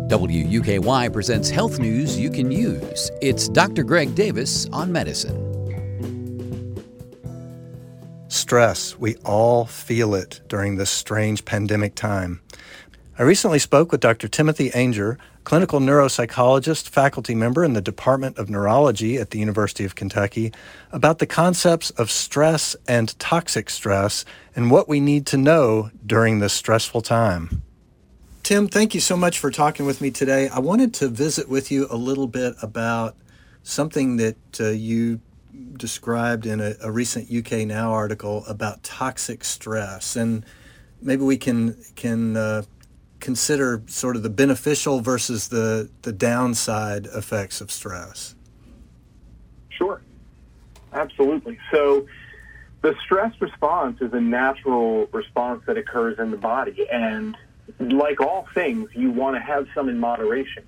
WUKY presents health news you can use. It's Dr. Greg Davis on medicine. Stress. We all feel it during this strange pandemic time. I recently spoke with Dr. Timothy Ainger, clinical neuropsychologist, faculty member in the Department of Neurology at the University of Kentucky, about the concepts of stress and toxic stress and what we need to know during this stressful time. Tim, thank you so much for talking with me today. I wanted to visit with you a little bit about something that you described in a recent UK Now article about toxic stress, and maybe we can consider sort of the beneficial versus the downside effects of stress. Sure, absolutely. So the stress response is a natural response that occurs in the body, and like all things, you want to have some in moderation.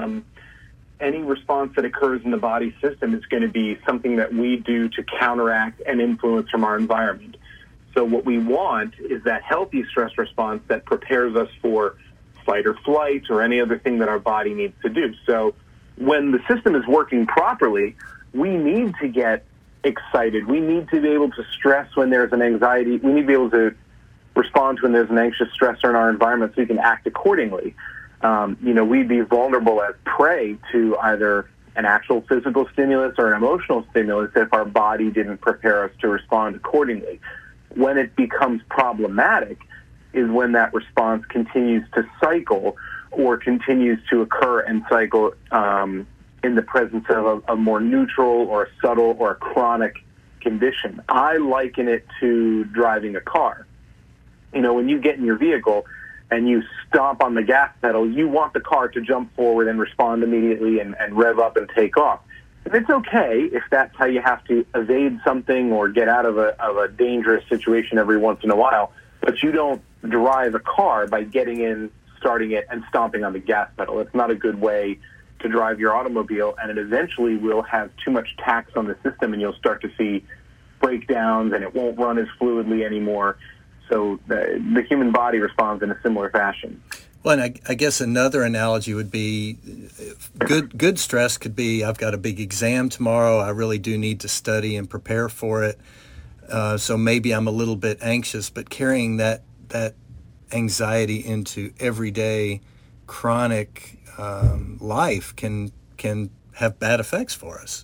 Any response that occurs in the body system is going to be something that we do to counteract an influence from our environment. So what we want is that healthy stress response that prepares us for fight or flight or any other thing that our body needs to do. So when the system is working properly, we need to get excited. We need to be able to stress when there's an anxiety. We need to be able to respond when there's an anxious stressor in our environment so we can act accordingly. We'd be vulnerable as prey to either an actual physical stimulus or an emotional stimulus if our body didn't prepare us to respond accordingly. When it becomes problematic is when that response continues to cycle or continues to occur and cycle in the presence of a more neutral or a subtle or a chronic condition. I liken it to driving a car. When you get in your vehicle and you stomp on the gas pedal, you want the car to jump forward and respond immediately and rev up and take off. And it's okay if that's how you have to evade something or get out of a dangerous situation every once in a while, but you don't drive a car by getting in, starting it, and stomping on the gas pedal. It's not a good way to drive your automobile, and it eventually will have too much tax on the system, and you'll start to see breakdowns, and it won't run as fluidly anymore. So the human body responds in a similar fashion. Well, and I guess another analogy would be good stress could be, I've got a big exam tomorrow. I really do need to study and prepare for it. So maybe I'm a little bit anxious, but carrying that anxiety into everyday chronic life can have bad effects for us.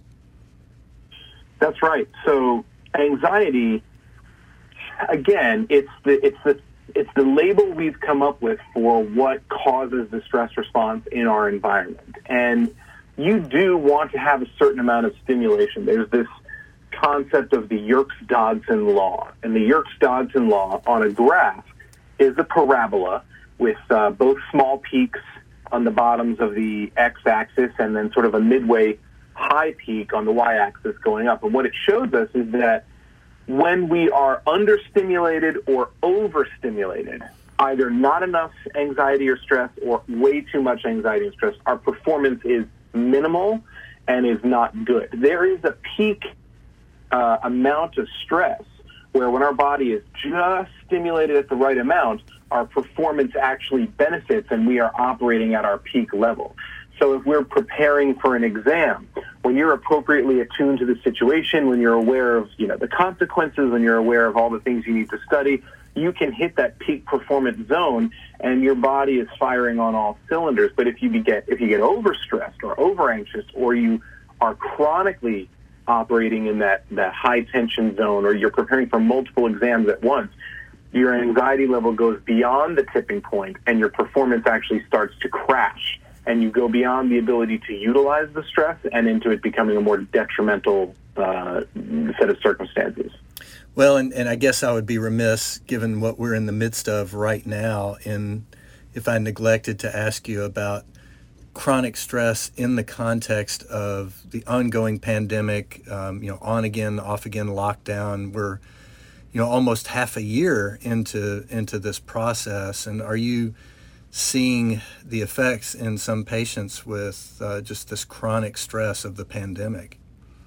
That's right. So anxiety, again, it's the label we've come up with for what causes the stress response in our environment. And you do want to have a certain amount of stimulation. There's this concept of the Yerkes-Dodson law. And the Yerkes-Dodson law on a graph is a parabola with both small peaks on the bottoms of the x-axis and then sort of a midway high peak on the y-axis going up. And what it shows us is that when we are understimulated or overstimulated, either not enough anxiety or stress or way too much anxiety and stress, our performance is minimal and is not good. There is a peak amount of stress where when our body is just stimulated at the right amount, our performance actually benefits and we are operating at our peak level. So if we're preparing for an exam, when you're appropriately attuned to the situation, when you're aware of the consequences, when you're aware of all the things you need to study, you can hit that peak performance zone and your body is firing on all cylinders. But if you get overstressed or overanxious, or you are chronically operating in that high tension zone, or you're preparing for multiple exams at once, your anxiety level goes beyond the tipping point and your performance actually starts to crash. And you go beyond the ability to utilize the stress and into it becoming a more detrimental set of circumstances. Well, and I guess I would be remiss, given what we're in the midst of right now, if I neglected to ask you about chronic stress in the context of the ongoing pandemic, on again, off again lockdown. We're, almost half a year into this process, and are you seeing the effects in some patients with just this chronic stress of the pandemic?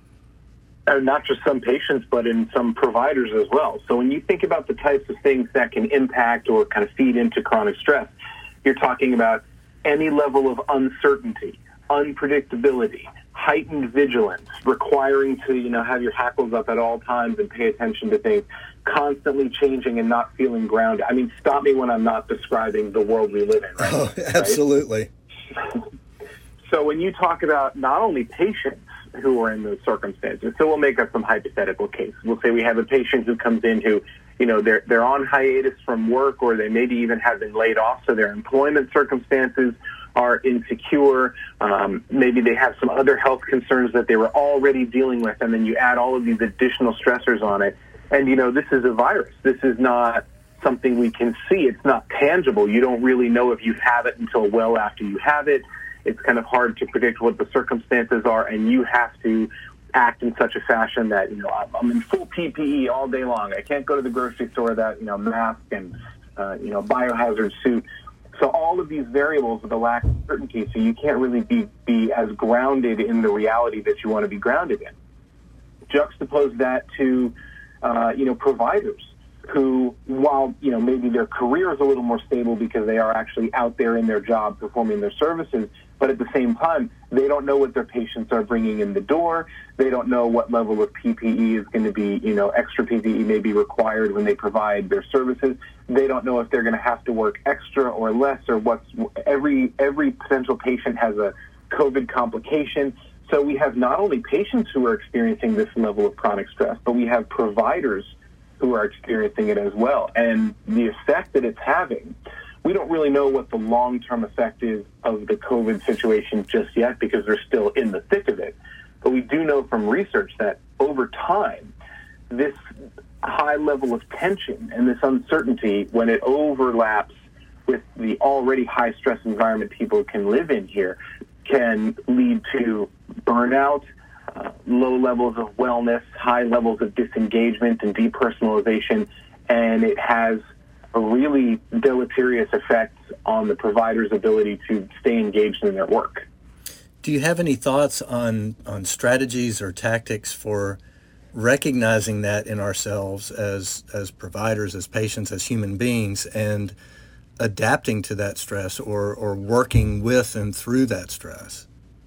Not just some patients, but in some providers as well. So when you think about the types of things that can impact or kind of feed into chronic stress, you're talking about any level of uncertainty, unpredictability, heightened vigilance, requiring to, have your hackles up at all times and pay attention to things, constantly changing and not feeling grounded. I mean, stop me when I'm not describing the world we live in, right? Oh, absolutely. Right? So when you talk about not only patients who are in those circumstances, so we'll make up some hypothetical case. We'll say we have a patient who comes in who, they're on hiatus from work, or they maybe even have been laid off, so their employment circumstances are insecure. Maybe they have some other health concerns that they were already dealing with, and then you add all of these additional stressors on it. And, this is a virus. This is not something we can see. It's not tangible. You don't really know if you have it until well after you have it. It's kind of hard to predict what the circumstances are, and you have to act in such a fashion that, I'm in full PPE all day long. I can't go to the grocery store without, mask and, biohazard suit. So all of these variables with a lack of certainty, so you can't really be as grounded in the reality that you want to be grounded in. Juxtapose that to, providers who, while, maybe their career is a little more stable because they are actually out there in their job performing their services, but at the same time, they don't know what their patients are bringing in the door. They don't know what level of PPE is going to be, extra PPE may be required when they provide their services. They don't know if they're going to have to work extra or less, or every potential patient has a COVID complication. So we have not only patients who are experiencing this level of chronic stress, but we have providers who are experiencing it as well. And the effect that it's having, we don't really know what the long-term effect is of the COVID situation just yet because they're still in the thick of it. But we do know from research that over time, this high level of tension and this uncertainty, when it overlaps with the already high stress environment people can live in here, can lead to burnout, low levels of wellness, high levels of disengagement and depersonalization, and it has a really deleterious effect on the provider's ability to stay engaged in their work. Do you have any thoughts on strategies or tactics for recognizing that in ourselves as providers, as patients, as human beings, and adapting to that stress or working with and through that stress?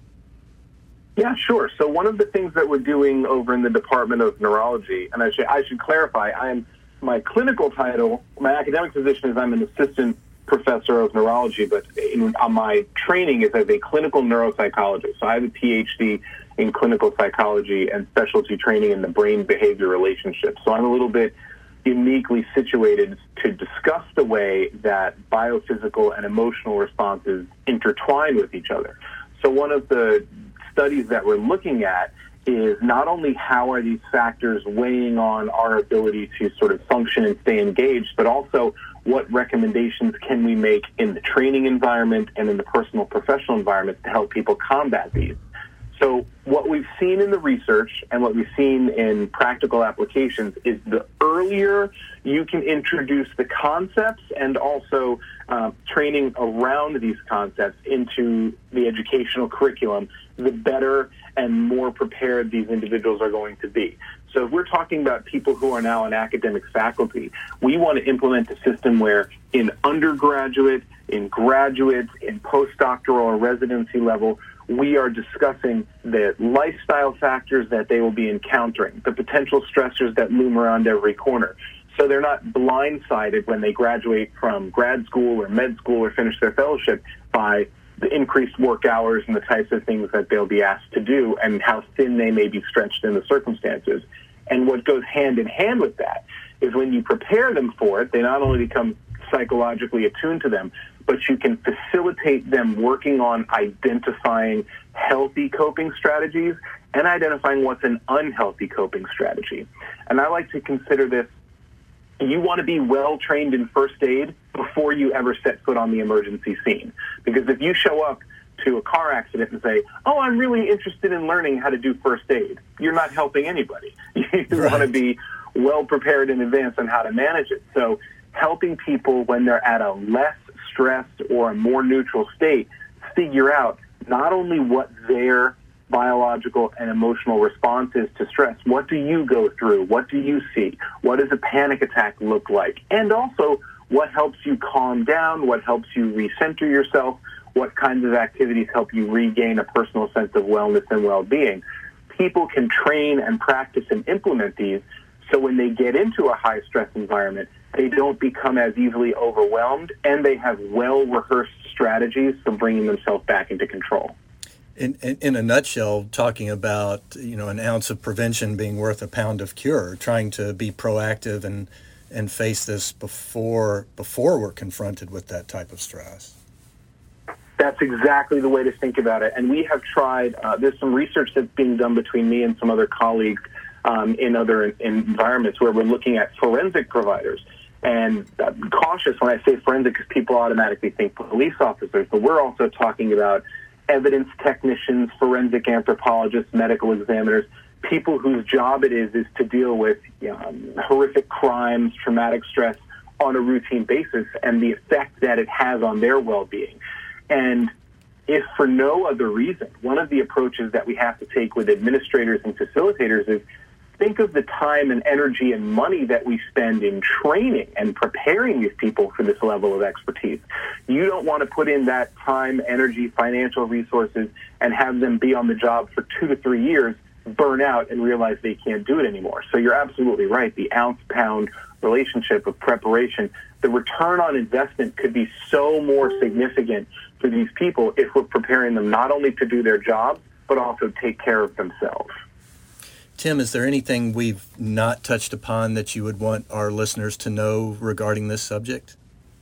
Yeah, sure. So one of the things that we're doing over in the Department of Neurology, and I should clarify, my clinical title, my academic position is I'm an assistant professor of neurology, but my training is as a clinical neuropsychologist. So I have a PhD in clinical psychology and specialty training in the brain-behavior relationship. So I'm a little bit uniquely situated to discuss the way that biophysical and emotional responses intertwine with each other. So one of the studies that we're looking at is not only how are these factors weighing on our ability to sort of function and stay engaged, but also what recommendations can we make in the training environment and in the personal professional environment to help people combat these. So what we've seen in the research and what we've seen in practical applications is the earlier you can introduce the concepts and also training around these concepts into the educational curriculum, the better and more prepared these individuals are going to be. So if we're talking about people who are now in academic faculty, we want to implement a system where in undergraduate, in graduate, in postdoctoral or residency level, we are discussing the lifestyle factors that they will be encountering, the potential stressors that loom around every corner. So they're not blindsided when they graduate from grad school or med school or finish their fellowship by the increased work hours and the types of things that they'll be asked to do and how thin they may be stretched in the circumstances. And what goes hand in hand with that is when you prepare them for it, they not only become psychologically attuned to them, but you can facilitate them working on identifying healthy coping strategies and identifying what's an unhealthy coping strategy. And I like to consider this, you want to be well trained in first aid before you ever set foot on the emergency scene. Because if you show up to a car accident and say, oh, I'm really interested in learning how to do first aid, you're not helping anybody. You Right. want to be well prepared in advance on how to manage it. So helping people when they're at a less stressed or a more neutral state figure out not only what their biological and emotional response is to stress. What do you go through? What do you see? What does a panic attack look like? And also, what helps you calm down? What helps you recenter yourself? what kinds of activities help you regain a personal sense of wellness and well-being. People can train and practice and implement these, so when they get into a high-stress environment, they don't become as easily overwhelmed, and they have well-rehearsed strategies for bringing themselves back into control. In a nutshell, talking about, an ounce of prevention being worth a pound of cure, trying to be proactive and face this before we're confronted with that type of stress. That's exactly the way to think about it. And we have tried, there's some research that's being done between me and some other colleagues in other environments where we're looking at forensic providers. And I'm cautious when I say forensic because people automatically think police officers, but we're also talking about evidence technicians, forensic anthropologists, medical examiners, people whose job it is to deal with horrific crimes, traumatic stress on a routine basis, and the effect that it has on their well-being. And if for no other reason, one of the approaches that we have to take with administrators and facilitators is think of the time and energy and money that we spend in training and preparing these people for this level of expertise. You don't want to put in that time, energy, financial resources, and have them be on the job for 2 to 3 years, burn out, and realize they can't do it anymore. So you're absolutely right. The ounce-pound relationship of preparation, the return on investment could be so more significant for these people if we're preparing them not only to do their job, but also take care of themselves. Tim, is there anything we've not touched upon that you would want our listeners to know regarding this subject?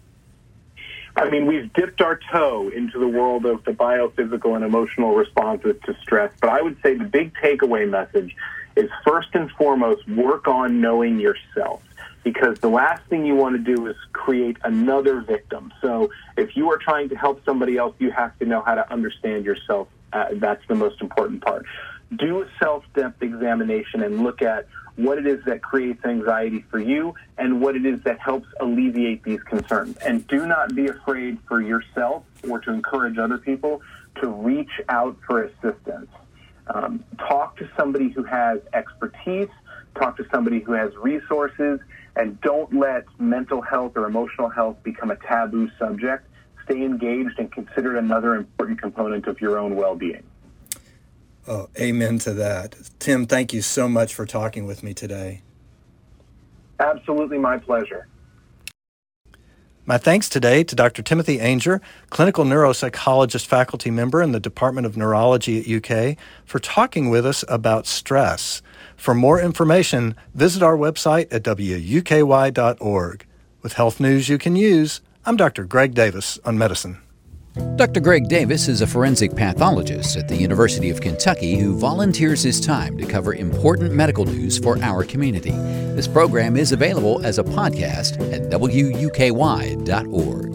I mean, we've dipped our toe into the world of the biophysical and emotional responses to stress, but I would say the big takeaway message is first and foremost, work on knowing yourself, because the last thing you want to do is create another victim. So if you are trying to help somebody else, you have to know how to understand yourself. That's the most important part. Do a self-depth examination and look at what it is that creates anxiety for you and what it is that helps alleviate these concerns. And do not be afraid for yourself or to encourage other people to reach out for assistance. Talk to somebody who has expertise, talk to somebody who has resources, and don't let mental health or emotional health become a taboo subject. Stay engaged and consider it another important component of your own well-being. Oh, amen to that. Tim, thank you so much for talking with me today. Absolutely my pleasure. My thanks today to Dr. Timothy Ainger, clinical neuropsychologist faculty member in the Department of Neurology at UK, for talking with us about stress. For more information, visit our website at wuky.org. With health news you can use, I'm Dr. Greg Davis on Medicine. Dr. Greg Davis is a forensic pathologist at the University of Kentucky who volunteers his time to cover important medical news for our community. This program is available as a podcast at wuky.org.